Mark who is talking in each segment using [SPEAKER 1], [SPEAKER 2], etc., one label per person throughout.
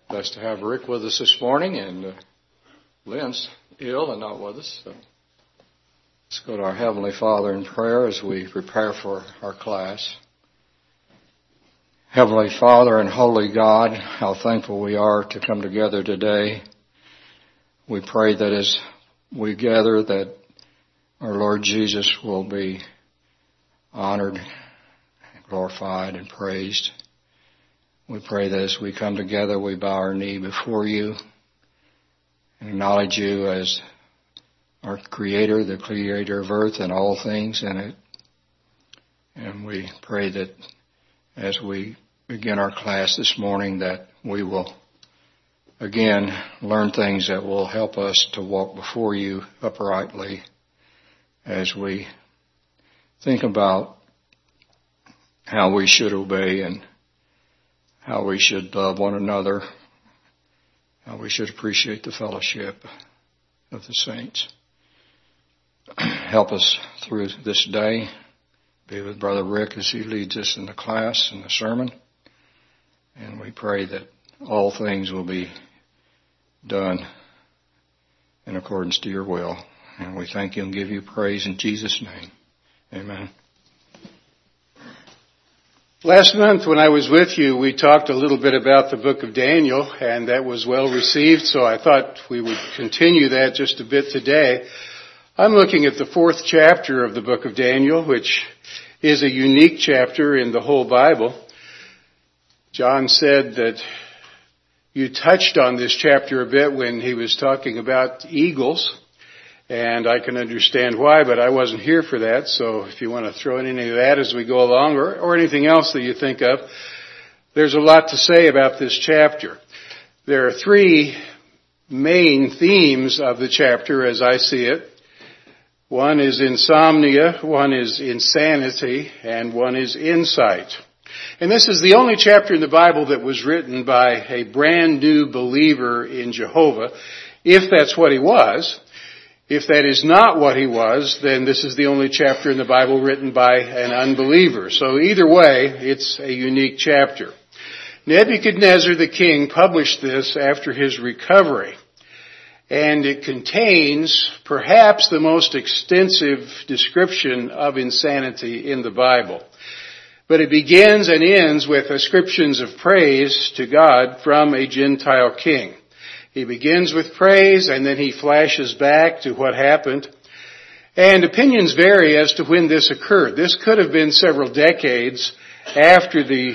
[SPEAKER 1] Blessed to have Rick with us this morning, and Lynn's ill and not with us. So let's go to our Heavenly Father in prayer as we prepare for our class. Heavenly Father and Holy God, how thankful we are to come together today. We pray that as we gather that our Lord Jesus will be honored, glorified, and praised. We pray that as we come together, we bow our knee before you and acknowledge you as our Creator, the Creator of earth and all things in it. And we pray that as we begin our class this morning, that we will again learn things that will help us to walk before you uprightly as we think about how we should obey and how we should love one another, how we should appreciate the fellowship of the saints. Help us through this day. Be with Brother Rick as he leads us in the class and the sermon. And we pray that all things will be done in accordance to your will. And we thank you and give you praise in Jesus' name. Amen.
[SPEAKER 2] Last month when I was with you, we talked a little bit about the book of Daniel, and that was well received, so I thought we would continue that just a bit today. I'm looking at the 4th chapter of the book of Daniel, which is a unique chapter in the whole Bible. John said that you touched on this chapter a bit when he was talking about eagles. And I can understand why, but I wasn't here for that. So if you want to throw in any of that as we go along or anything else that you think of, there's a lot to say about this chapter. There are 3 main themes of the chapter as I see it. One is insomnia, one is insanity, and one is insight. And this is the only chapter in the Bible that was written by a brand new believer in Jehovah, if that's what he was. If that is not what he was, then this is the only chapter in the Bible written by an unbeliever. So either way, it's a unique chapter. Nebuchadnezzar the king published this after his recovery. And it contains perhaps the most extensive description of insanity in the Bible. But it begins and ends with ascriptions of praise to God from a Gentile king. He begins with praise, and then he flashes back to what happened. And opinions vary as to when this occurred. This could have been several decades after the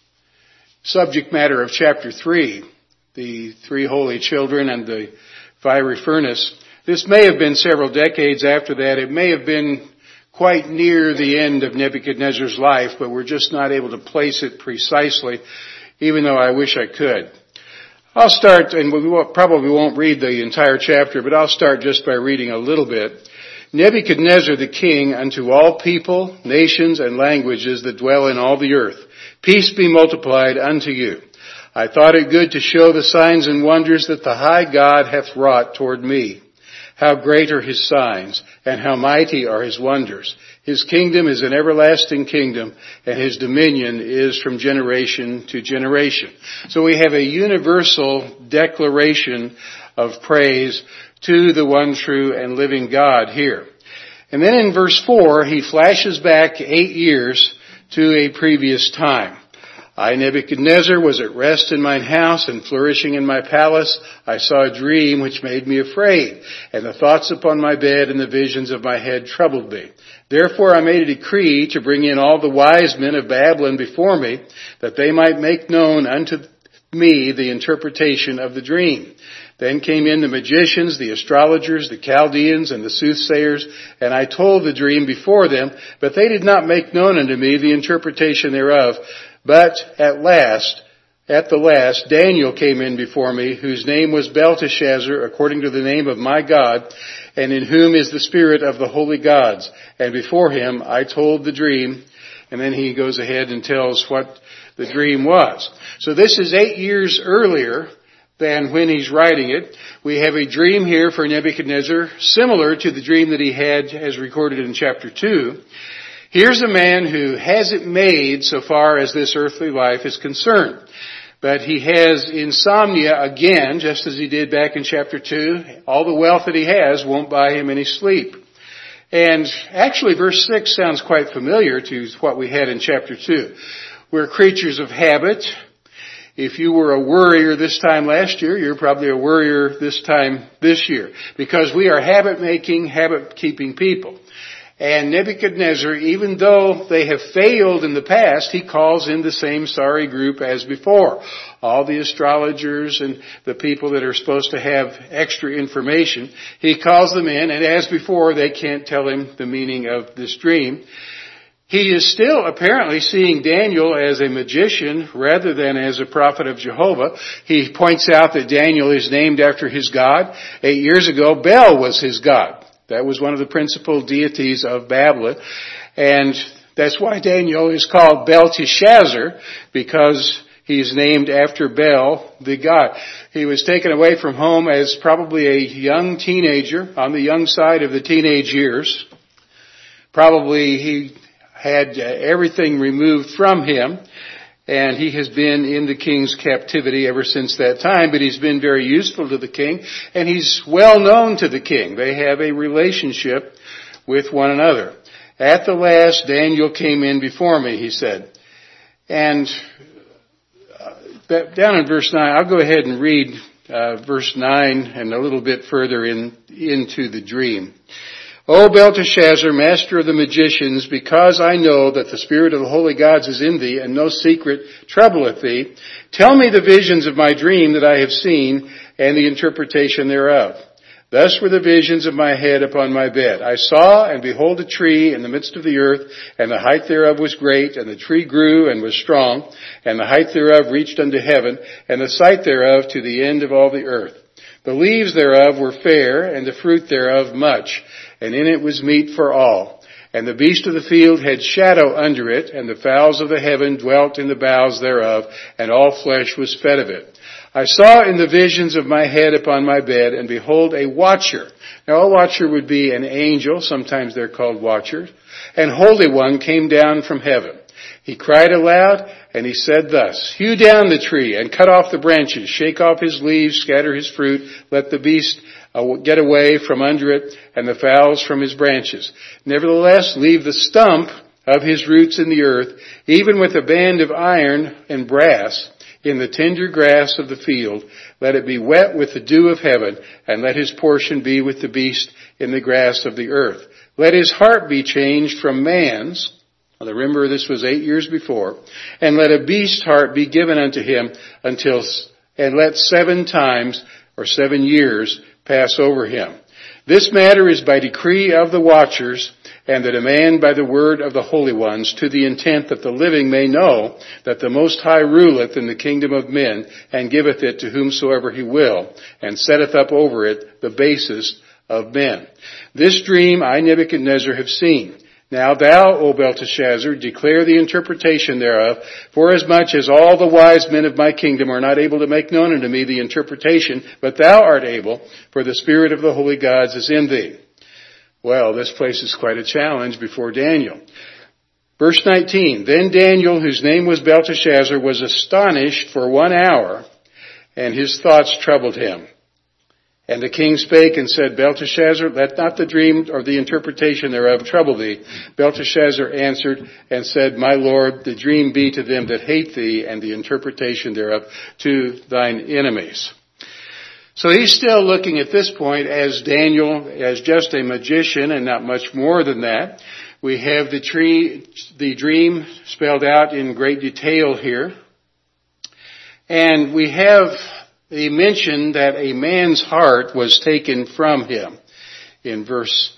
[SPEAKER 2] subject matter of chapter 3, the 3 holy children and the fiery furnace. This may have been several decades after that. It may have been quite near the end of Nebuchadnezzar's life, but we're just not able to place it precisely, even though I wish I could. I'll start, and we probably won't read the entire chapter, but I'll start just by reading a little bit. Nebuchadnezzar the king, unto all people, nations, and languages that dwell in all the earth, peace be multiplied unto you. I thought it good to show the signs and wonders that the high God hath wrought toward me. How great are his signs, and how mighty are his wonders. His kingdom is an everlasting kingdom, and his dominion is from generation to generation. So we have a universal declaration of praise to the one true and living God here. And then in verse 4, he flashes back 8 years to a previous time. I, Nebuchadnezzar, was at rest in mine house and flourishing in my palace. I saw a dream which made me afraid, and the thoughts upon my bed and the visions of my head troubled me. Therefore I made a decree to bring in all the wise men of Babylon before me, that they might make known unto me the interpretation of the dream. Then came in the magicians, the astrologers, the Chaldeans, and the soothsayers, and I told the dream before them, but they did not make known unto me the interpretation thereof. But at the last, Daniel came in before me, whose name was Belteshazzar, according to the name of my God, and in whom is the spirit of the holy gods. And before him I told the dream, and then he goes ahead and tells what the dream was. So this is 8 years earlier than when he's writing it. We have a dream here for Nebuchadnezzar, similar to the dream that he had as recorded in chapter 2. Here's a man who has it made so far as this earthly life is concerned. But he has insomnia again, just as he did back in chapter 2. All the wealth that he has won't buy him any sleep. And actually verse 6 sounds quite familiar to what we had in chapter 2. We're creatures of habit. If you were a worrier this time last year, you're probably a worrier this time this year. Because we are habit-making, habit-keeping people. And Nebuchadnezzar, even though they have failed in the past, he calls in the same sorry group as before. All the astrologers and the people that are supposed to have extra information, he calls them in, and as before, they can't tell him the meaning of this dream. He is still apparently seeing Daniel as a magician rather than as a prophet of Jehovah. He points out that Daniel is named after his God. 8 years ago, Bel was his God. That was one of the principal deities of Babylon. And that's why Daniel is called Belteshazzar, because he's named after Bel, the god. He was taken away from home as probably a young teenager, on the young side of the teenage years. Probably he had everything removed from him, and he has been in the king's captivity ever since that time, but he's been very useful to the king, and he's well known to the king. They have a relationship with one another. At the last, Daniel came in before me, he said. And down in verse 9, I'll go ahead and read verse 9 and a little bit further into the dream. O Belteshazzar, master of the magicians, because I know that the spirit of the holy gods is in thee, and no secret troubleth thee, tell me the visions of my dream that I have seen, and the interpretation thereof. Thus were the visions of my head upon my bed. I saw, and behold, a tree in the midst of the earth, and the height thereof was great, and the tree grew and was strong, and the height thereof reached unto heaven, and the sight thereof to the end of all the earth. The leaves thereof were fair, and the fruit thereof much, and in it was meat for all. And the beast of the field had shadow under it, and the fowls of the heaven dwelt in the boughs thereof, and all flesh was fed of it. I saw in the visions of my head upon my bed, and behold, a watcher. Now a watcher would be an angel, sometimes they're called watchers, and holy one came down from heaven. He cried aloud, and he said thus, hew down the tree, and cut off the branches, shake off his leaves, scatter his fruit, let the beast get away from under it, and the fowls from his branches. Nevertheless, leave the stump of his roots in the earth, even with a band of iron and brass, in the tender grass of the field. Let it be wet with the dew of heaven, and let his portion be with the beast in the grass of the earth. Let his heart be changed from man's. Now remember, this was 8 years before. And let a beast's heart be given unto him and let 7 times or 7 years pass over him. This matter is by decree of the watchers, and the demand by the word of the holy ones, to the intent that the living may know that the Most High ruleth in the kingdom of men, and giveth it to whomsoever he will, and setteth up over it the basest of men. This dream I, Nebuchadnezzar, have seen. Now thou, O Belteshazzar, declare the interpretation thereof, forasmuch as all the wise men of my kingdom are not able to make known unto me the interpretation, but thou art able, for the spirit of the holy gods is in thee. Well, this places quite a challenge before Daniel. Verse 19, Then Daniel, whose name was Belteshazzar, was astonished for 1 hour, and his thoughts troubled him. And the king spake and said, Belteshazzar, let not the dream or the interpretation thereof trouble thee. Belteshazzar answered and said, My lord, the dream be to them that hate thee, and the interpretation thereof to thine enemies. So he's still looking at this point as Daniel, as just a magician and not much more than that. We have the dream spelled out in great detail here. And we have the mention that a man's heart was taken from him. In verse,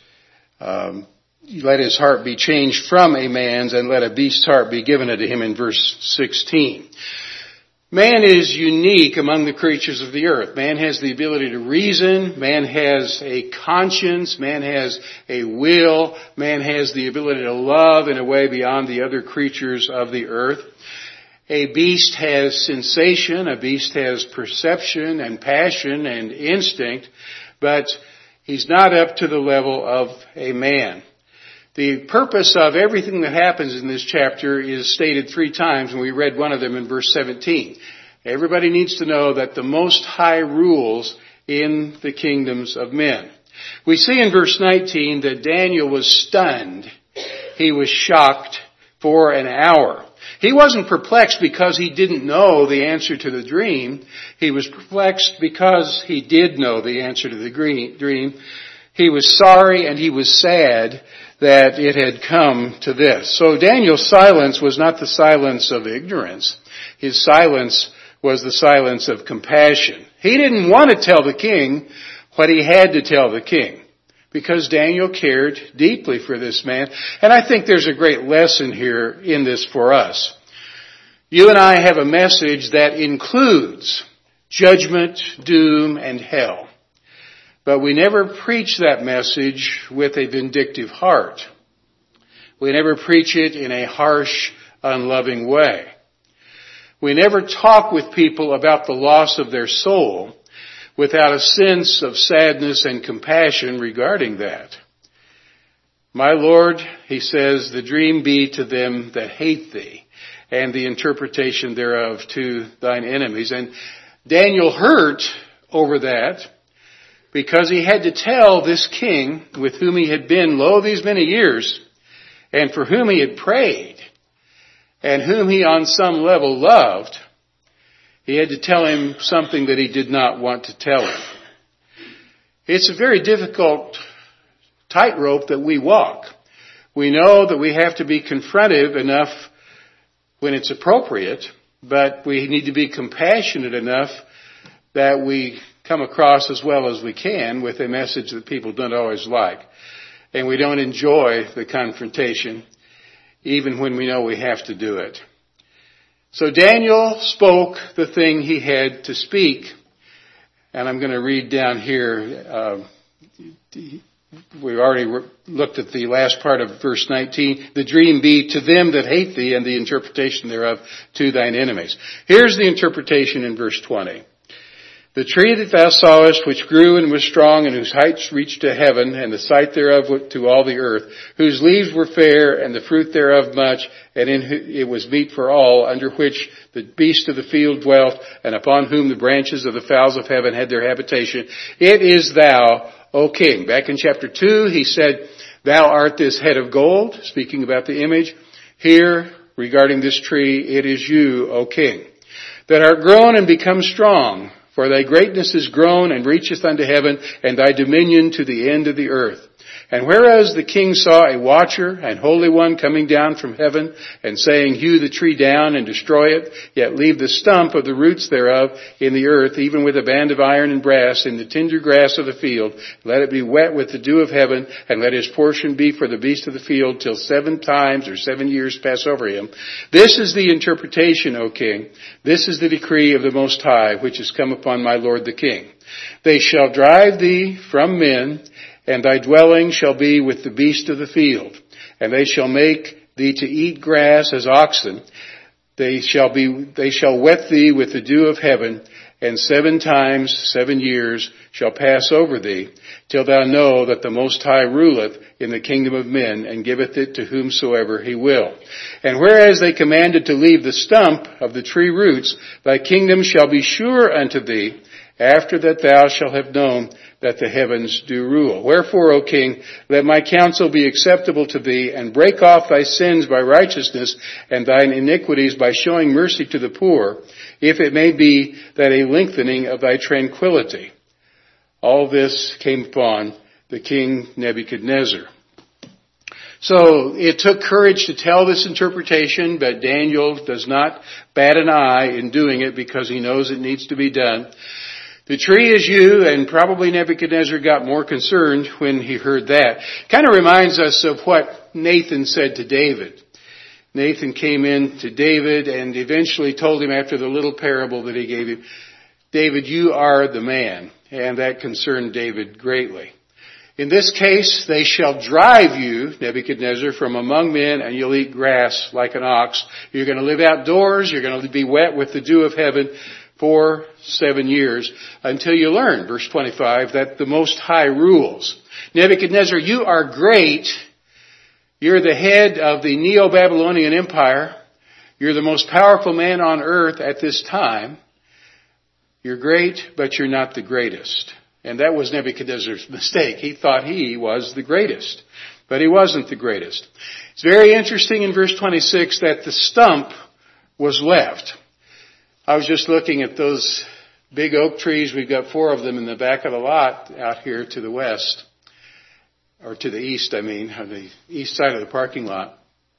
[SPEAKER 2] let his heart be changed from a man's, and let a beast's heart be given unto him, in verse 16. Man is unique among the creatures of the earth. Man has the ability to reason. Man has a conscience. Man has a will. Man has the ability to love in a way beyond the other creatures of the earth. A beast has sensation. A beast has perception and passion and instinct. But he's not up to the level of a man. The purpose of everything that happens in this chapter is stated 3 times, and we read one of them in verse 17. Everybody needs to know that the Most High rules in the kingdoms of men. We see in verse 19 that Daniel was stunned. He was shocked for an hour. He wasn't perplexed because he didn't know the answer to the dream. He was perplexed because he did know the answer to the dream. He was sorry and he was sad that it had come to this. So Daniel's silence was not the silence of ignorance. His silence was the silence of compassion. He didn't want to tell the king what he had to tell the king, because Daniel cared deeply for this man. And I think there's a great lesson here in this for us. You and I have a message that includes judgment, doom, and hell. But we never preach that message with a vindictive heart. We never preach it in a harsh, unloving way. We never talk with people about the loss of their soul without a sense of sadness and compassion regarding that. My Lord, he says, the dream be to them that hate thee, and the interpretation thereof to thine enemies. And Daniel hurt over that because he had to tell this king with whom he had been, these many years, and for whom he had prayed, and whom he on some level loved, he had to tell him something that he did not want to tell him. It's a very difficult tightrope that we walk. We know that we have to be confrontive enough when it's appropriate, but we need to be compassionate enough that we come across as well as we can with a message that people don't always like. And we don't enjoy the confrontation, even when we know we have to do it. So Daniel spoke the thing he had to speak. And I'm going to read down here. We've already looked at the last part of verse 19. The dream be to them that hate thee, and the interpretation thereof to thine enemies. Here's the interpretation in verse 20. The tree that thou sawest, which grew and was strong, and whose heights reached to heaven, and the sight thereof to all the earth, whose leaves were fair, and the fruit thereof much, and it was meat for all, under which the beast of the field dwelt, and upon whom the branches of the fowls of heaven had their habitation. It is thou, O king. Back in chapter 2, he said, thou art this head of gold, speaking about the image. Here, regarding this tree, it is you, O king, that art grown and become strong. For thy greatness is grown and reacheth unto heaven, and thy dominion to the end of the earth. And whereas the king saw a watcher and holy one coming down from heaven, and saying, hew the tree down and destroy it, yet leave the stump of the roots thereof in the earth, even with a band of iron and brass, in the tender grass of the field. Let it be wet with the dew of heaven, and let his portion be for the beast of the field, till 7 times or 7 years pass over him. This is the interpretation, O king. This is the decree of the Most High, which is come upon my lord the king. They shall drive thee from men, and thy dwelling shall be with the beast of the field. And they shall make thee to eat grass as oxen. They shall wet thee with the dew of heaven, and 7 times 7 years shall pass over thee, till thou know that the Most High ruleth in the kingdom of men, and giveth it to whomsoever he will. And whereas they commanded to leave the stump of the tree roots, thy kingdom shall be sure unto thee, after that thou shalt have known that the heavens do rule. Wherefore, O king, let my counsel be acceptable to thee, and break off thy sins by righteousness, and thine iniquities by showing mercy to the poor, if it may be that a lengthening of thy tranquility. All this came upon the king Nebuchadnezzar. So it took courage to tell this interpretation, but Daniel does not bat an eye in doing it because he knows it needs to be done. The tree is you, and probably Nebuchadnezzar got more concerned when he heard that. Kind of reminds us of what Nathan said to David. Nathan came in to David and eventually told him after the little parable that he gave him, David, you are the man. And that concerned David greatly. In this case, they shall drive you, Nebuchadnezzar, from among men, and you'll eat grass like an ox. You're going to live outdoors. You're going to be wet with the dew of heaven for 7 years until you learn, verse 25, that the Most High rules. Nebuchadnezzar, you are great. You're the head of the Neo-Babylonian Empire. You're the most powerful man on earth at this time. You're great, but you're not the greatest. And that was Nebuchadnezzar's mistake. He thought he was the greatest, but he wasn't the greatest. It's very interesting in verse 26 that the stump was left. I was just looking at those big oak trees. We've got 4 of them in the back of the lot out here to the west, or to the east, on the east side of the parking lot.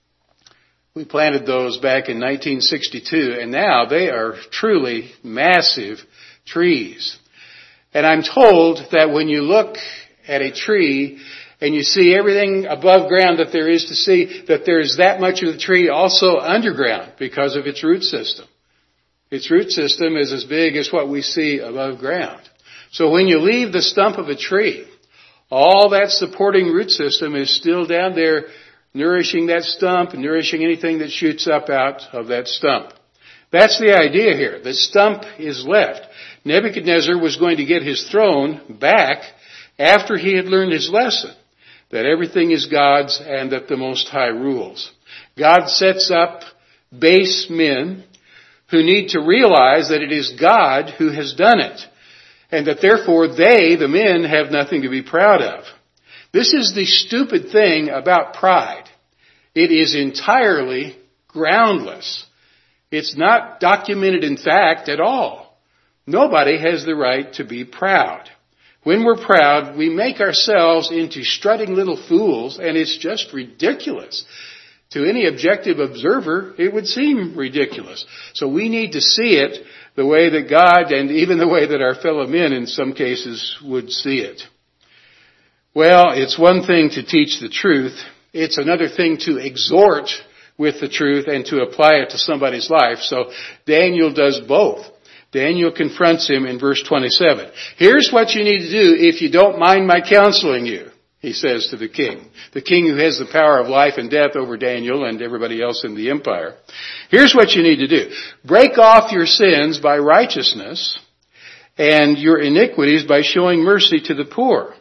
[SPEAKER 2] We planted those back in 1962, and now they are truly massive trees. And I'm told that when you look at a tree and you see everything above ground that there is to see, that there's that much of the tree also underground because of its root system. Its root system is as big as what we see above ground. So when you leave the stump of a tree, all that supporting root system is still down there nourishing that stump and nourishing anything that shoots up out of that stump. That's the idea here. The stump is left. Nebuchadnezzar was going to get his throne back after he had learned his lesson, that everything is God's and that the Most High rules. God sets up base men who need to realize that it is God who has done it, and that therefore they, the men, have nothing to be proud of. This is the stupid thing about pride. It is entirely groundless. It's not documented in fact at all. Nobody has the right to be proud. When we're proud, we make ourselves into strutting little fools, and it's just ridiculous. To any objective observer, it would seem ridiculous. So we need to see it the way that God, and even the way that our fellow men in some cases would see it. Well, it's one thing to teach the truth. It's another thing to exhort with the truth and to apply it to somebody's life. So Daniel does both. Daniel confronts him in verse 27. Here's what you need to do if you don't mind my counseling you, he says to the king who has the power of life and death over Daniel and everybody else in the empire. Here's what you need to do. Break off your sins by righteousness and your iniquities by showing mercy to the poor.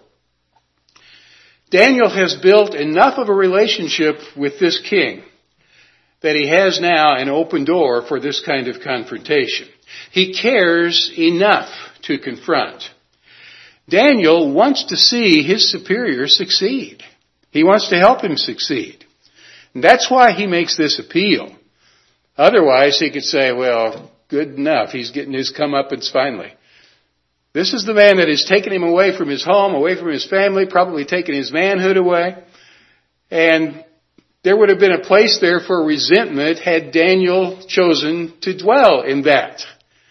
[SPEAKER 2] Daniel has built enough of a relationship with this king that he has now an open door for this kind of confrontation. He cares enough to confront. Daniel wants to see his superior succeed. He wants to help him succeed. And that's why he makes this appeal. Otherwise, he could say, well, good enough. He's getting his comeuppance finally. This is the man that has taken him away from his home, away from his family, probably taken his manhood away. And there would have been a place there for resentment had Daniel chosen to dwell in that.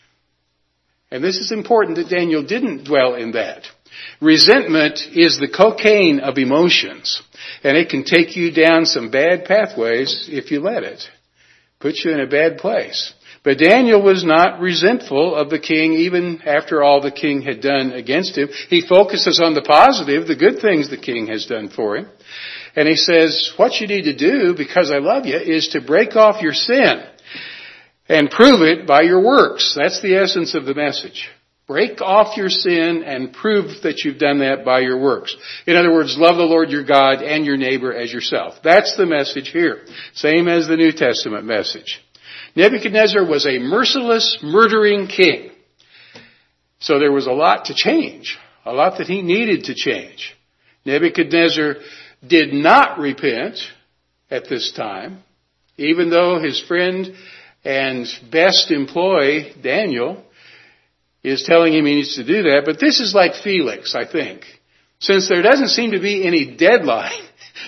[SPEAKER 2] And this is important that Daniel didn't dwell in that. Resentment is the cocaine of emotions, and it can take you down some bad pathways if you let it. Put you in a bad place. But Daniel was not resentful of the king even after all the king had done against him. He focuses on the positive, the good things the king has done for him. And he says, what you need to do, because I love you, is to break off your sin and prove it by your works. That's the essence of the message. Break off your sin and prove that you've done that by your works. In other words, love the Lord your God and your neighbor as yourself. That's the message here. Same as the New Testament message. Nebuchadnezzar was a merciless, murdering king. So there was a lot to change, a lot that he needed to change. Nebuchadnezzar did not repent at this time, even though his friend and best employee, Daniel, is telling him he needs to do that. But this is like Felix, I think. Since there doesn't seem to be any deadline,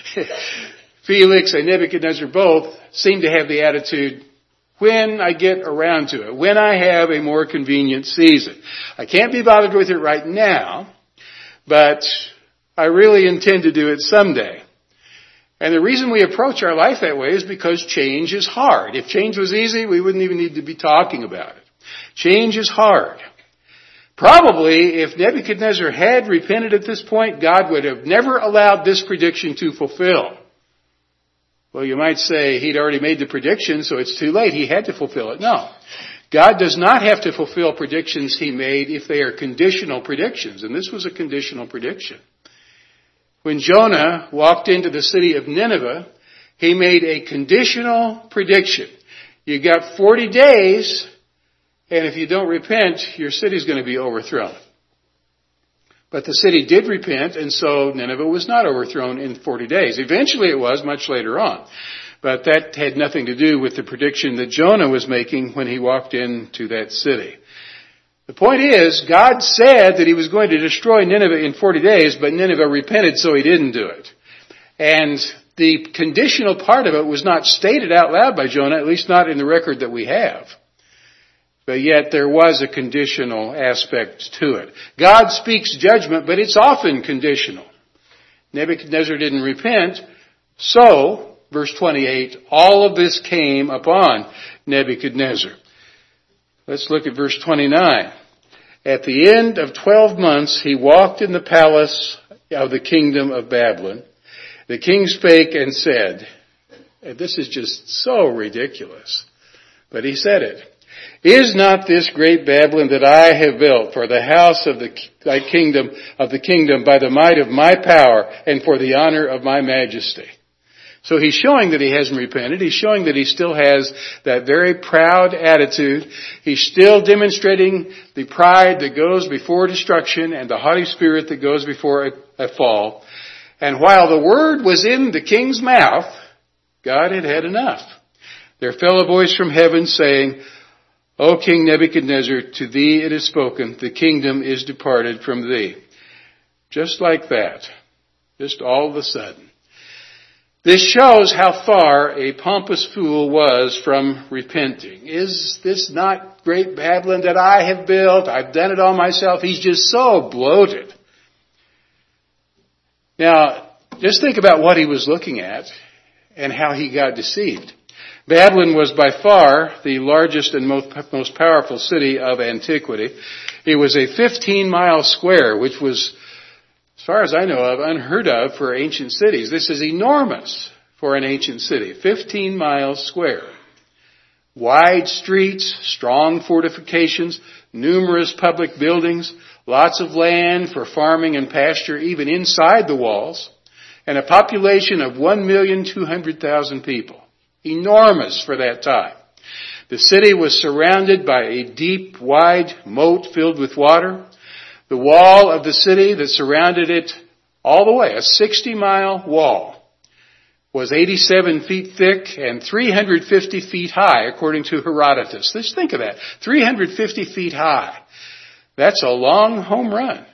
[SPEAKER 2] Felix and Nebuchadnezzar both seem to have the attitude, when I get around to it, when I have a more convenient season. I can't be bothered with it right now, but I really intend to do it someday. And the reason we approach our life that way is because change is hard. If change was easy, we wouldn't even need to be talking about it. Change is hard. Probably, if Nebuchadnezzar had repented at this point, God would have never allowed this prediction to fulfill. Well, you might say he'd already made the prediction, so it's too late. He had to fulfill it. No. God does not have to fulfill predictions he made if they are conditional predictions. And this was a conditional prediction. When Jonah walked into the city of Nineveh, he made a conditional prediction. You got 40 days, and if you don't repent, your city's going to be overthrown. But the city did repent, and so Nineveh was not overthrown in 40 days. Eventually it was, much later on. But that had nothing to do with the prediction that Jonah was making when he walked into that city. The point is, God said that he was going to destroy Nineveh in 40 days, but Nineveh repented, so he didn't do it. And the conditional part of it was not stated out loud by Jonah, at least not in the record that we have. But yet there was a conditional aspect to it. God speaks judgment, but it's often conditional. Nebuchadnezzar didn't repent, so, verse 28, all of this came upon Nebuchadnezzar. Let's look at verse 29. At the end of 12 months, he walked in the palace of the kingdom of Babylon. The king spake and said, and this is just so ridiculous, but he said it. Is not this great Babylon that I have built for the house of the kingdom by the might of my power and for the honor of my majesty? So he's showing that he hasn't repented. He's showing that he still has that very proud attitude. He's still demonstrating the pride that goes before destruction and the haughty spirit that goes before a fall. And while the word was in the king's mouth, God had had enough. There fell a voice from heaven saying, O King Nebuchadnezzar, to thee it is spoken, the kingdom is departed from thee. Just like that. Just all of a sudden. This shows how far a pompous fool was from repenting. Is this not great Babylon that I have built? I've done it all myself. He's just so bloated. Now, just think about what he was looking at and how he got deceived. Babylon was by far the largest and most powerful city of antiquity. It was a 15-mile square, which was, as far as I know of, unheard of for ancient cities. This is enormous for an ancient city. 15 miles square. Wide streets, strong fortifications, numerous public buildings, lots of land for farming and pasture even inside the walls, and a population of 1,200,000 people. Enormous for that time. The city was surrounded by a deep, wide moat filled with water. The wall of the city that surrounded it all the way, a 60-mile wall, was 87 feet thick and 350 feet high, according to Herodotus. Let's think of that. 350 feet high. That's a long home run.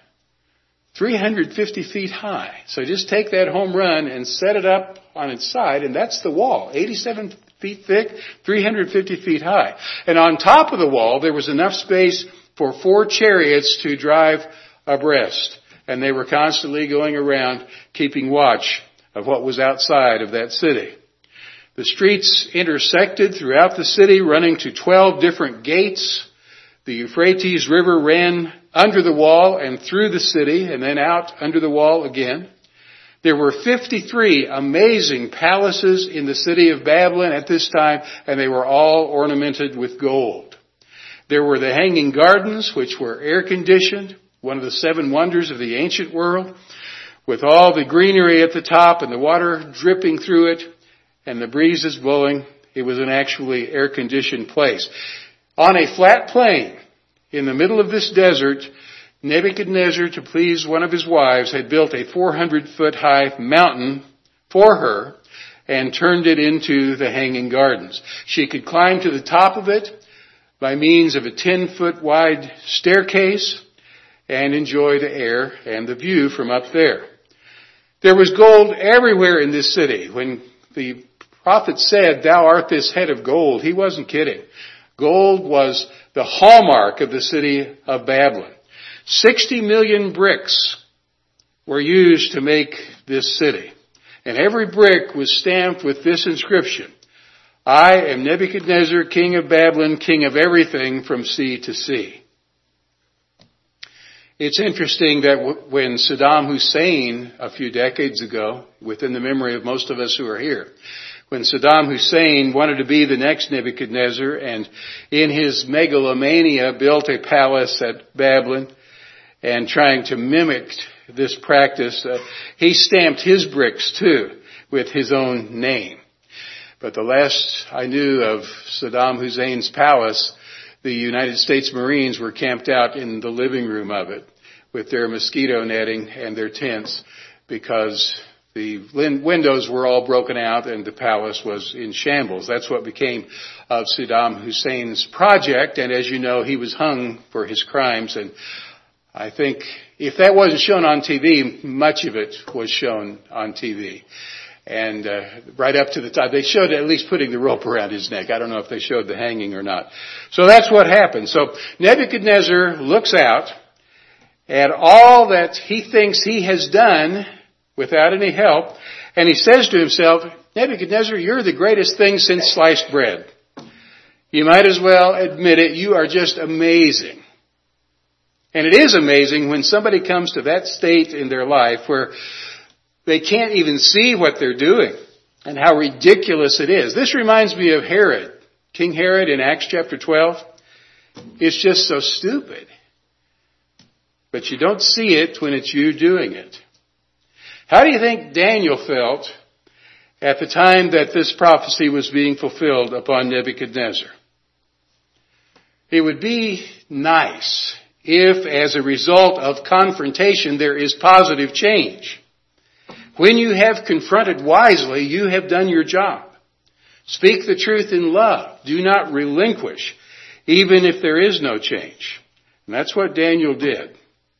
[SPEAKER 2] 350 feet high. So just take that home run and set it up on its side, and that's the wall. 87 feet thick, 350 feet high. And on top of the wall, there was enough space for 4 chariots to drive abreast. And they were constantly going around keeping watch of what was outside of that city. The streets intersected throughout the city, running to 12 different gates. The Euphrates River ran under the wall and through the city and then out under the wall again. There were 53 amazing palaces in the city of Babylon at this time, and they were all ornamented with gold. There were the Hanging Gardens, which were air-conditioned, one of the 7 wonders of the ancient world, with all the greenery at the top and the water dripping through it and the breezes blowing. It was an actually air-conditioned place. On a flat plain in the middle of this desert, Nebuchadnezzar, to please one of his wives, had built a 400-foot high mountain for her and turned it into the Hanging Gardens. She could climb to the top of it by means of a 10-foot wide staircase and enjoy the air and the view from up there. There was gold everywhere in this city. When the prophet said, "Thou art this head of gold," he wasn't kidding. Gold was the hallmark of the city of Babylon. 60 million bricks were used to make this city. And every brick was stamped with this inscription: I am Nebuchadnezzar, king of Babylon, king of everything from sea to sea. It's interesting that when Saddam Hussein, a few decades ago, within the memory of most of us who are here, when Saddam Hussein wanted to be the next Nebuchadnezzar and in his megalomania built a palace at Babylon and trying to mimic this practice, he stamped his bricks too with his own name. But the last I knew of Saddam Hussein's palace, the United States Marines were camped out in the living room of it with their mosquito netting and their tents because the windows were all broken out and the palace was in shambles. That's what became of Saddam Hussein's project, and as you know, he was hung for his crimes, and I think if that wasn't shown on TV, much of it was shown on TV. And right up to the top, they showed at least putting the rope around his neck. I don't know if they showed the hanging or not. So that's what happened. So Nebuchadnezzar looks out at all that he thinks he has done without any help, and he says to himself, Nebuchadnezzar, you're the greatest thing since sliced bread. You might as well admit it. You are just amazing. And it is amazing when somebody comes to that state in their life where they can't even see what they're doing and how ridiculous it is. This reminds me of Herod, King Herod in Acts chapter 12. It's just so stupid. But you don't see it when it's you doing it. How do you think Daniel felt at the time that this prophecy was being fulfilled upon Nebuchadnezzar? It would be nice if, as a result of confrontation, there is positive change. When you have confronted wisely, you have done your job. Speak the truth in love. Do not relinquish, even if there is no change. And that's what Daniel did.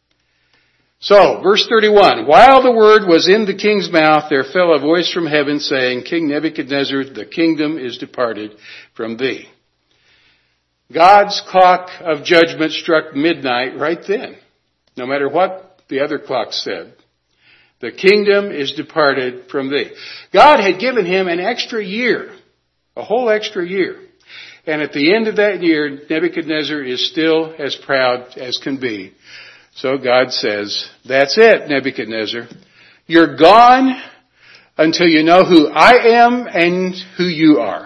[SPEAKER 2] So, verse 31, while the word was in the king's mouth, there fell a voice from heaven saying, King Nebuchadnezzar, the kingdom is departed from thee. God's clock of judgment struck midnight right then, no matter what the other clock said. The kingdom is departed from thee. God had given him an extra year, a whole extra year. And at the end of that year, Nebuchadnezzar is still as proud as can be. So God says, that's it, Nebuchadnezzar. You're gone until you know who I am and who you are.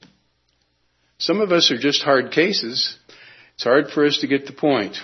[SPEAKER 2] Some of us are just hard cases. It's hard for us to get the point.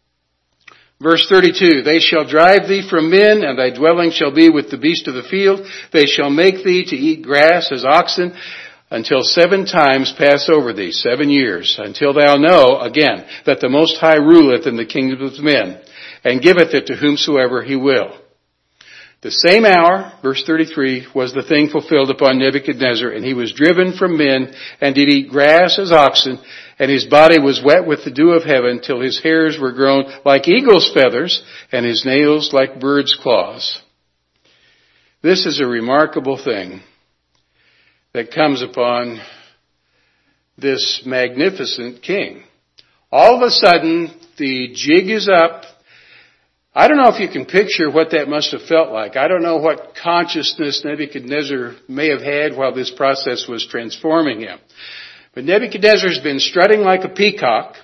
[SPEAKER 2] Verse 32, they shall drive thee from men, and thy dwelling shall be with the beast of the field. They shall make thee to eat grass as oxen, until 7 times pass over thee, 7 years, until thou know, again, that the Most High ruleth in the kingdom of men, and giveth it to whomsoever he will. The same hour, verse 33, was the thing fulfilled upon Nebuchadnezzar, and he was driven from men, and did eat grass as oxen, and his body was wet with the dew of heaven, till his hairs were grown like eagle's feathers, and his nails like bird's claws. This is a remarkable thing that comes upon this magnificent king. All of a sudden, the jig is up. I don't know if you can picture what that must have felt like. I don't know what consciousness Nebuchadnezzar may have had while this process was transforming him. But Nebuchadnezzar's been strutting like a peacock.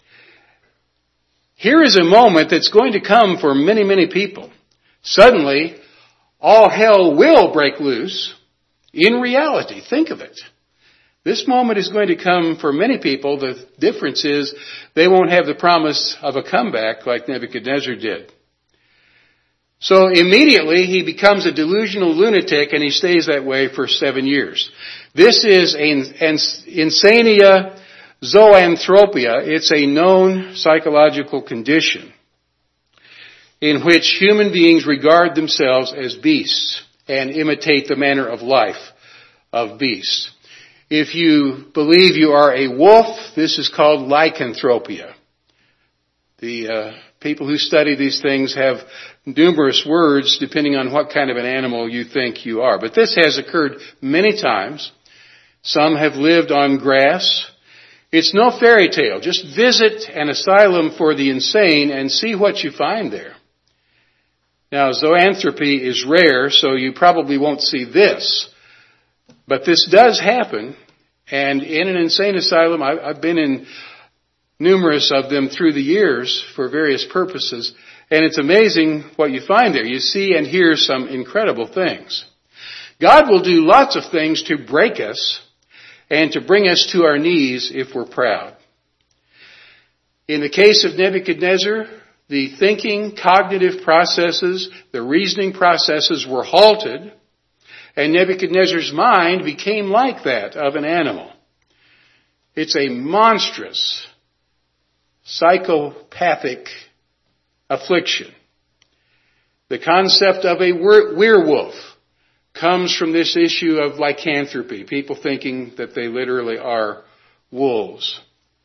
[SPEAKER 2] Here is a moment that's going to come for many, many people. Suddenly, all hell will break loose in reality. Think of it. This moment is going to come for many people. The difference is they won't have the promise of a comeback like Nebuchadnezzar did. So immediately he becomes a delusional lunatic, and he stays that way for 7 years. This is insania zoanthropia. It's a known psychological condition in which human beings regard themselves as beasts and imitate the manner of life of beasts. If you believe you are a wolf, this is called lycanthropia. The people who study these things have numerous words depending on what kind of an animal you think you are. But this has occurred many times. Some have lived on grass. It's no fairy tale. Just visit an asylum for the insane and see what you find there. Now, zoanthropy is rare, so you probably won't see this. But this does happen. And in an insane asylum, I've been in numerous of them through the years for various purposes. And it's amazing what you find there. You see and hear some incredible things. God will do lots of things to break us and to bring us to our knees if we're proud. In the case of Nebuchadnezzar, the thinking, cognitive processes, the reasoning processes were halted, and Nebuchadnezzar's mind became like that of an animal. It's a monstrous psychopathic affliction. The concept of a werewolf comes from this issue of lycanthropy, people thinking that they literally are wolves.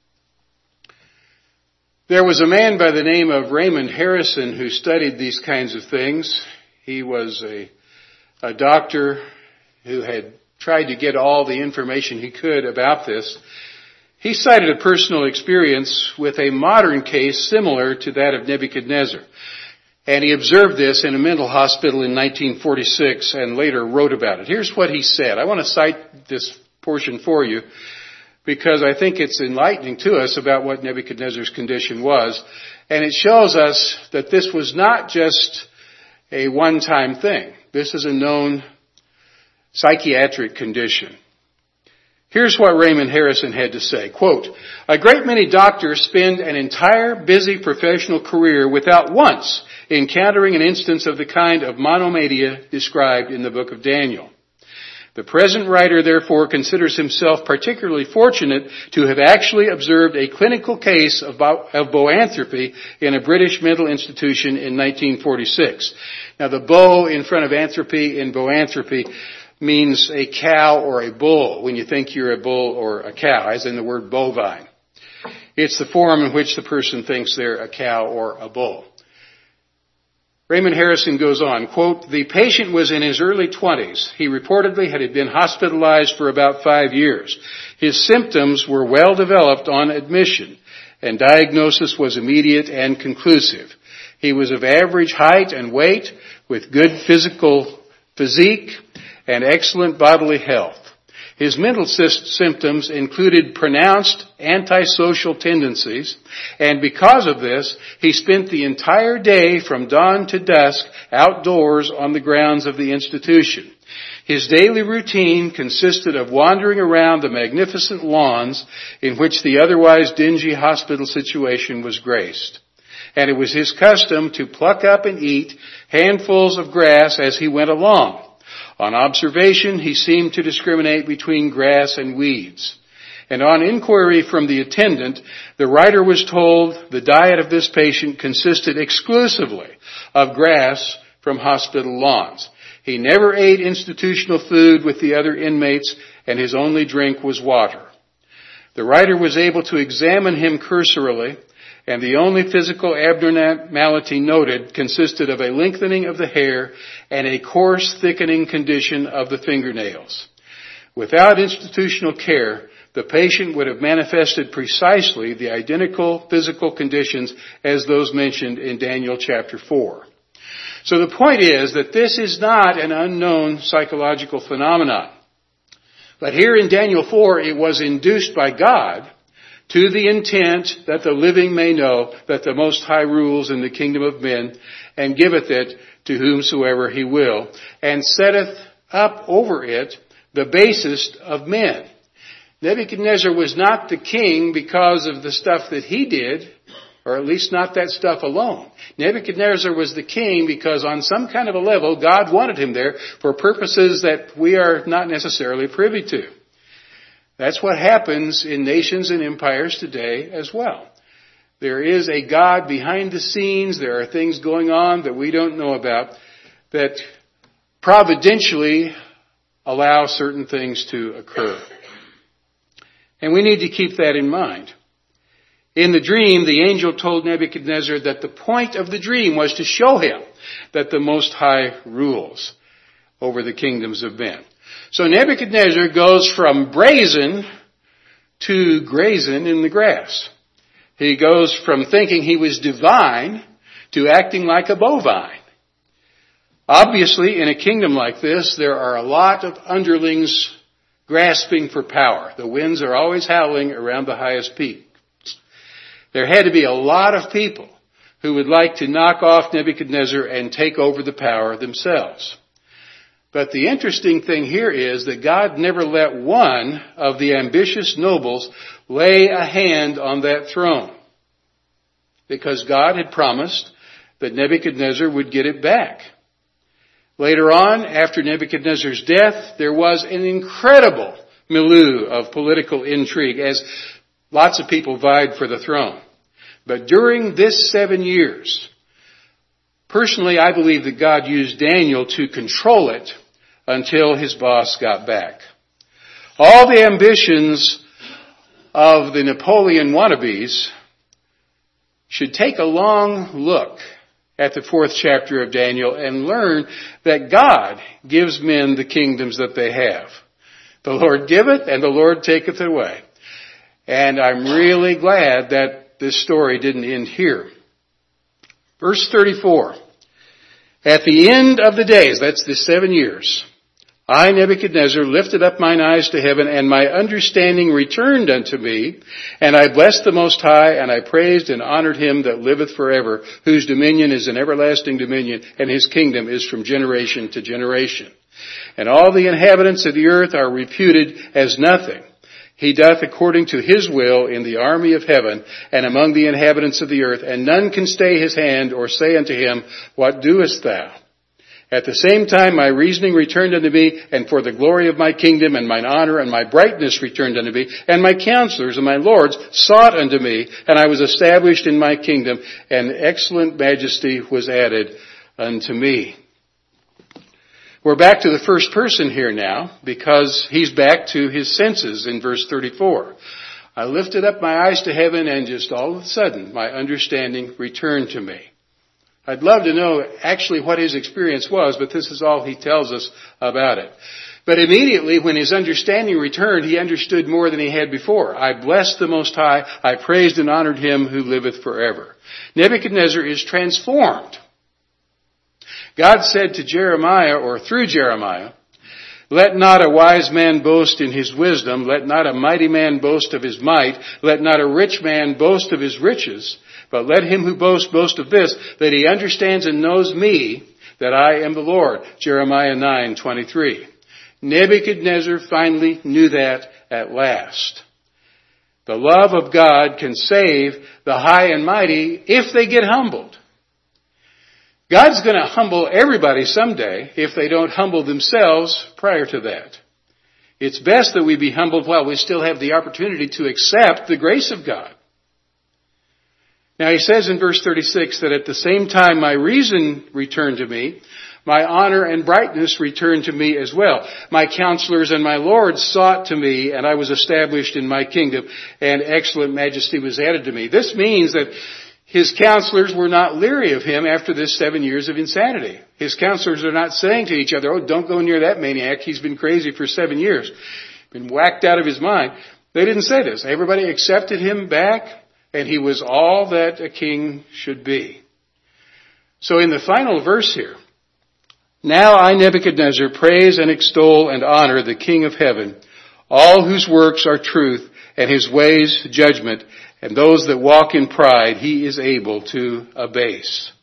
[SPEAKER 2] There was a man by the name of Raymond Harrison who studied these kinds of things. He was a doctor who had tried to get all the information he could about this. He cited a personal experience with a modern case similar to that of Nebuchadnezzar. And he observed this in a mental hospital in 1946 and later wrote about it. Here's what he said. I want to cite this portion for you because I think it's enlightening to us about what Nebuchadnezzar's condition was. And it shows us that this was not just a one-time thing. This is a known psychiatric condition. Here's what Raymond Harrison had to say, quote, "A great many doctors spend an entire busy professional career without once encountering an instance of the kind of monomania described in the book of Daniel. The present writer, therefore, considers himself particularly fortunate to have actually observed a clinical case of boanthropy in a British mental institution in 1946. Now, the bo in front of anthropy in boanthropy means a cow or a bull when you think you're a bull or a cow, as in the word bovine. It's the form in which the person thinks they're a cow or a bull. Raymond Harrison goes on, quote, "The patient was in his early 20s. He reportedly had been hospitalized for about 5 years. His symptoms were well developed on admission, and diagnosis was immediate and conclusive. He was of average height and weight, with good physical physique, and excellent bodily health. His mental symptoms included pronounced antisocial tendencies, and because of this, he spent the entire day from dawn to dusk outdoors on the grounds of the institution. His daily routine consisted of wandering around the magnificent lawns in which the otherwise dingy hospital situation was graced. And it was his custom to pluck up and eat handfuls of grass as he went along. On observation, he seemed to discriminate between grass and weeds. And on inquiry from the attendant, the writer was told the diet of this patient consisted exclusively of grass from hospital lawns. He never ate institutional food with the other inmates, and his only drink was water. The writer was able to examine him cursorily, and the only physical abnormality noted consisted of a lengthening of the hair and a coarse thickening condition of the fingernails. Without institutional care, the patient would have manifested precisely the identical physical conditions as those mentioned in Daniel chapter 4. So the point is that this is not an unknown psychological phenomenon. But here in Daniel 4, it was induced by God to the intent that the living may know that the Most High rules in the kingdom of men, and giveth it to whomsoever he will, and setteth up over it the basest of men. Nebuchadnezzar was not the king because of the stuff that he did, or at least not that stuff alone. Nebuchadnezzar was the king because on some kind of a level, God wanted him there for purposes that we are not necessarily privy to. That's what happens in nations and empires today as well. There is a God behind the scenes. There are things going on that we don't know about that providentially allow certain things to occur. And we need to keep that in mind. In the dream, the angel told Nebuchadnezzar that the point of the dream was to show him that the Most High rules over the kingdoms of men. So Nebuchadnezzar goes from brazen to grazing in the grass. He goes from thinking he was divine to acting like a bovine. Obviously, in a kingdom like this, there are a lot of underlings grasping for power. The winds are always howling around the highest peak. There had to be a lot of people who would like to knock off Nebuchadnezzar and take over the power themselves. But the interesting thing here is that God never let one of the ambitious nobles lay a hand on that throne, because God had promised that Nebuchadnezzar would get it back. Later on, after Nebuchadnezzar's death, there was an incredible milieu of political intrigue as lots of people vied for the throne. But during this 7 years, personally, I believe that God used Daniel to control it until his boss got back. All the ambitions of the Napoleon wannabes should take a long look at the 4th chapter of Daniel and learn that God gives men the kingdoms that they have. The Lord giveth and the Lord taketh away. And I'm really glad that this story didn't end here. Verse 34. At the end of the days, that's the 7 years, I, Nebuchadnezzar, lifted up mine eyes to heaven, and my understanding returned unto me, and I blessed the Most High, and I praised and honored him that liveth forever, whose dominion is an everlasting dominion, and his kingdom is from generation to generation. And all the inhabitants of the earth are reputed as nothing. He doth according to his will in the army of heaven, and among the inhabitants of the earth, and none can stay his hand, or say unto him, What doest thou? At the same time my reasoning returned unto me, and for the glory of my kingdom, and mine honor, and my brightness returned unto me, and my counselors and my lords sought unto me, and I was established in my kingdom, and excellent majesty was added unto me. We're back to the first person here now, because he's back to his senses in verse 34. I lifted up my eyes to heaven, and just all of a sudden my understanding returned to me. I'd love to know actually what his experience was, but this is all he tells us about it. But immediately when his understanding returned, he understood more than he had before. I blessed the Most High. I praised and honored him who liveth forever. Nebuchadnezzar is transformed. God said to Jeremiah, or through Jeremiah, Let not a wise man boast in his wisdom. Let not a mighty man boast of his might. Let not a rich man boast of his riches. But let him who boasts boast of this, that he understands and knows me, that I am the Lord. Jeremiah 9:23. Nebuchadnezzar finally knew that at last. The love of God can save the high and mighty if they get humbled. God's going to humble everybody someday if they don't humble themselves prior to that. It's best that we be humbled while we still have the opportunity to accept the grace of God. Now he says in verse 36 that at the same time my reason returned to me, my honor and brightness returned to me as well. My counselors and my lords sought to me, and I was established in my kingdom, and excellent majesty was added to me. This means that his counselors were not leery of him after this 7 years of insanity. His counselors are not saying to each other, don't go near that maniac. He's been crazy for 7 years. Been whacked out of his mind. They didn't say this. Everybody accepted him back, and he was all that a king should be. So in the final verse here, now I, Nebuchadnezzar, praise and extol and honor the King of heaven, all whose works are truth, and his ways judgment, and those that walk in pride he is able to abase.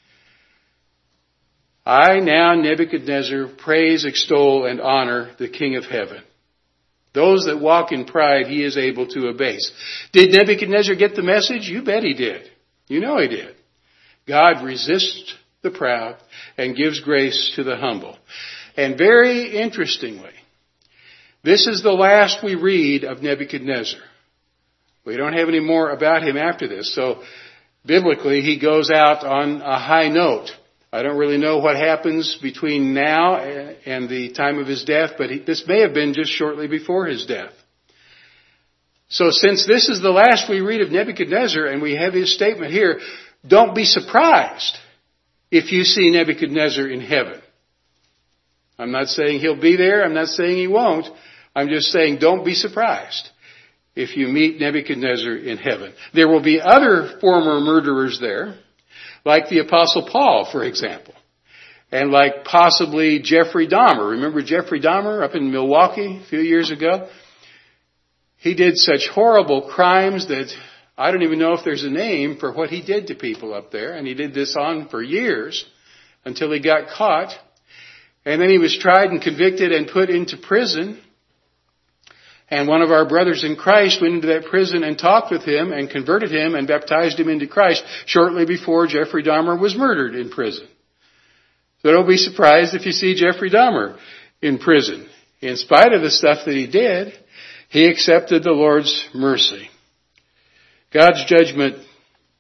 [SPEAKER 2] I now, Nebuchadnezzar, praise, extol, and honor the King of heaven. Those that walk in pride he is able to abase. Did Nebuchadnezzar get the message? You bet he did. You know he did. God resists the proud and gives grace to the humble. And very interestingly, this is the last we read of Nebuchadnezzar. We don't have any more about him after this. So biblically, he goes out on a high note. I don't really know what happens between now and the time of his death, but this may have been just shortly before his death. So since this is the last we read of Nebuchadnezzar, and we have his statement here, don't be surprised if you see Nebuchadnezzar in heaven. I'm not saying he'll be there. I'm not saying he won't. I'm just saying don't be surprised if you meet Nebuchadnezzar in heaven. There will be other former murderers there, like the Apostle Paul, for example, and like possibly Jeffrey Dahmer. Remember Jeffrey Dahmer up in Milwaukee a few years ago? He did such horrible crimes that I don't even know if there's a name for what he did to people up there. And he did this on for years until he got caught. And then he was tried and convicted and put into prison. And one of our brothers in Christ went into that prison and talked with him and converted him and baptized him into Christ shortly before Jeffrey Dahmer was murdered in prison. So don't be surprised if you see Jeffrey Dahmer in prison. In spite of the stuff that he did, he accepted the Lord's mercy. God's judgment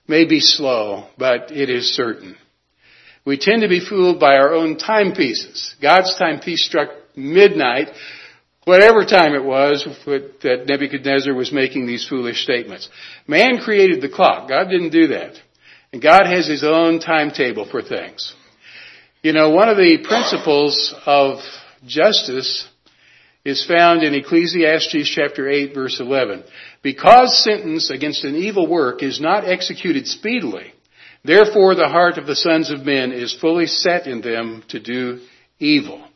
[SPEAKER 2] may be slow, but it is certain. We tend to be fooled by our own timepieces. God's timepiece struck midnight, whatever time it was that Nebuchadnezzar was making these foolish statements. Man created the clock. God didn't do that. And God has His own timetable for things. You know, one of the principles of justice is found in Ecclesiastes chapter 8, verse 11. Because sentence against an evil work is not executed speedily, therefore the heart of the sons of men is fully set in them to do evil.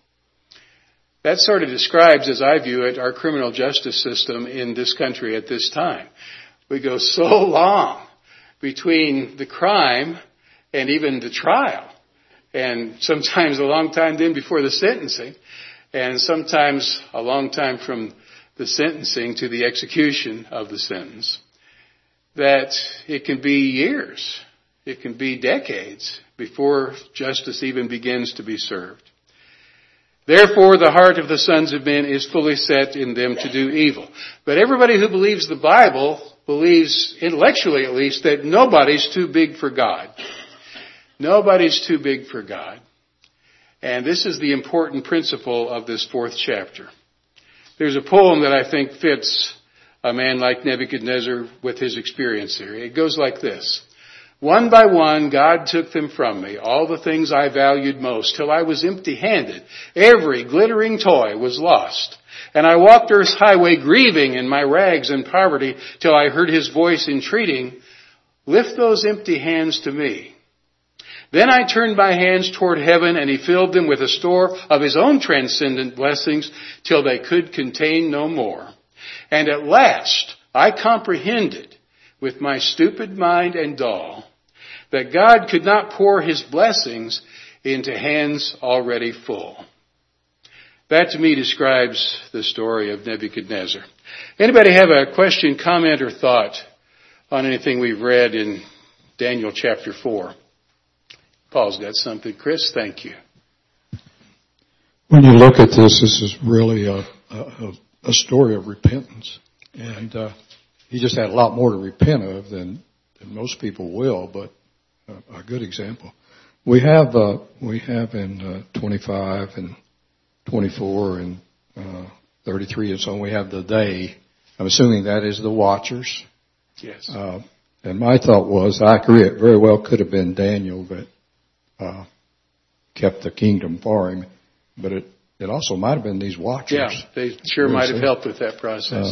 [SPEAKER 2] That sort of describes, as I view it, our criminal justice system in this country at this time. We go so long between the crime and even the trial, and sometimes a long time then before the sentencing, and sometimes a long time from the sentencing to the execution of the sentence, that it can be years, it can be decades before justice even begins to be served. Therefore, the heart of the sons of men is fully set in them to do evil. But everybody who believes the Bible believes, intellectually at least, that nobody's too big for God. Nobody's too big for God. And this is the important principle of this 4th chapter. There's a poem that I think fits a man like Nebuchadnezzar with his experience here. It goes like this. One by one, God took them from me, all the things I valued most, till I was empty-handed. Every glittering toy was lost. And I walked earth's highway grieving in my rags and poverty, till I heard His voice entreating, lift those empty hands to me. Then I turned my hands toward heaven, and He filled them with a store of His own transcendent blessings, till they could contain no more. And at last I comprehended, with my stupid mind and dull, that God could not pour His blessings into hands already full. That to me describes the story of Nebuchadnezzar. Anybody have a question, comment, or thought on anything we've read in Daniel chapter 4? Paul's got something. Chris, thank you.
[SPEAKER 1] When you look at this is really a story of repentance. And he just had a lot more to repent of than most people will, but a good example. We have in 25 and 24 and 33 and so on, we have the they. I'm assuming that is the watchers.
[SPEAKER 2] Yes.
[SPEAKER 1] And my thought was, I agree, it very well could have been Daniel that kept the kingdom for him, but it also might have been these watchers.
[SPEAKER 2] Yeah, they sure might have helped with that process.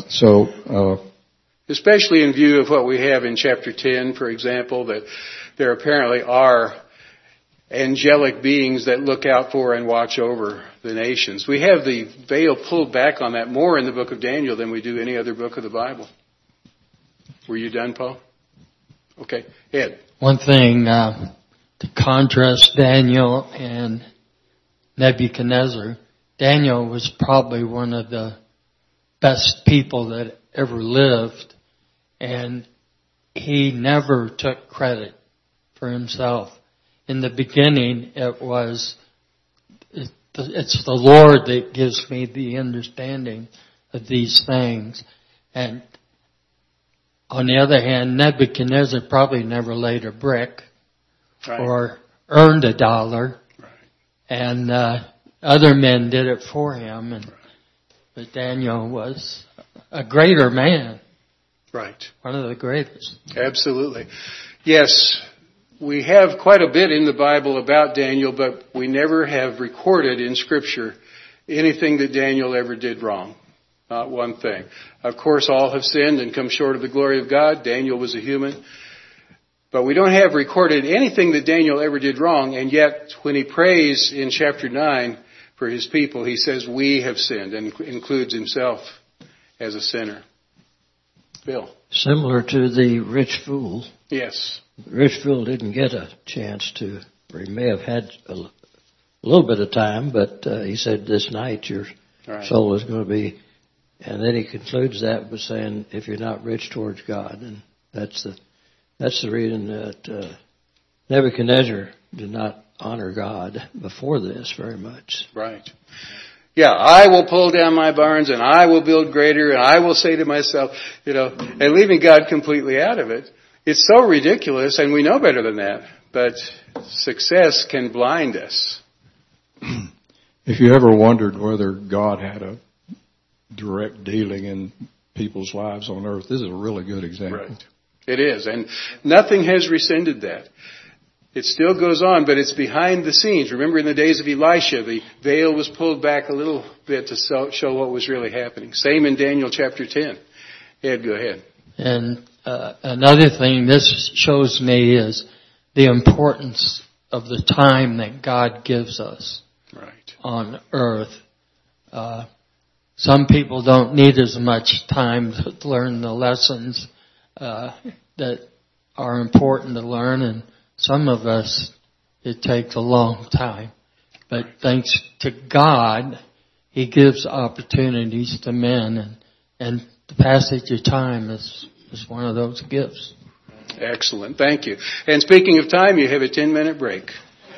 [SPEAKER 2] Especially in view of what we have in chapter 10, for example, that there apparently are angelic beings that look out for and watch over the nations. We have the veil pulled back on that more in the book of Daniel than we do any other book of the Bible. Were you done, Paul? Okay. Ed.
[SPEAKER 3] One thing to contrast Daniel and Nebuchadnezzar, Daniel was probably one of the best people that ever lived, and he never took credit for himself. In the beginning, it's the Lord that gives me the understanding of these things. And on the other hand, Nebuchadnezzar probably never laid a brick or earned $1.
[SPEAKER 2] Right.
[SPEAKER 3] And other men did it for him. But Daniel was a greater man.
[SPEAKER 2] Right.
[SPEAKER 3] One of the greatest.
[SPEAKER 2] Absolutely. Yes, we have quite a bit in the Bible about Daniel, but we never have recorded in Scripture anything that Daniel ever did wrong. Not one thing. Of course, all have sinned and come short of the glory of God. Daniel was a human. But we don't have recorded anything that Daniel ever did wrong, and yet when he prays in chapter 9 for his people, he says, we have sinned, and includes himself as a sinner. Bill.
[SPEAKER 4] Similar to the rich fool.
[SPEAKER 2] Yes.
[SPEAKER 4] The rich fool didn't get a chance to, or he may have had a little bit of time, but he said this night your soul is going to be, and then he concludes that by saying, if you're not rich towards God, and that's the reason that Nebuchadnezzar did not honor God before this very much.
[SPEAKER 2] Right. Yeah, I will pull down my barns and I will build greater, and I will say to myself, and leaving God completely out of it. It's so ridiculous, and we know better than that, but success can blind us.
[SPEAKER 1] If you ever wondered whether God had a direct dealing in people's lives on earth, this is a really good example.
[SPEAKER 2] Right. It is, and nothing has rescinded that. It still goes on, but it's behind the scenes. Remember in the days of Elisha, the veil was pulled back a little bit to show what was really happening. Same in Daniel chapter 10. Ed, go ahead.
[SPEAKER 3] And another thing this shows me is the importance of the time that God gives us on earth. Some people don't need as much time to learn the lessons that are important to learn, and some of us, it takes a long time. But thanks to God, He gives opportunities to men, and the passage of time is one of those gifts.
[SPEAKER 2] Excellent. Thank you. And speaking of time, you have a 10-minute break.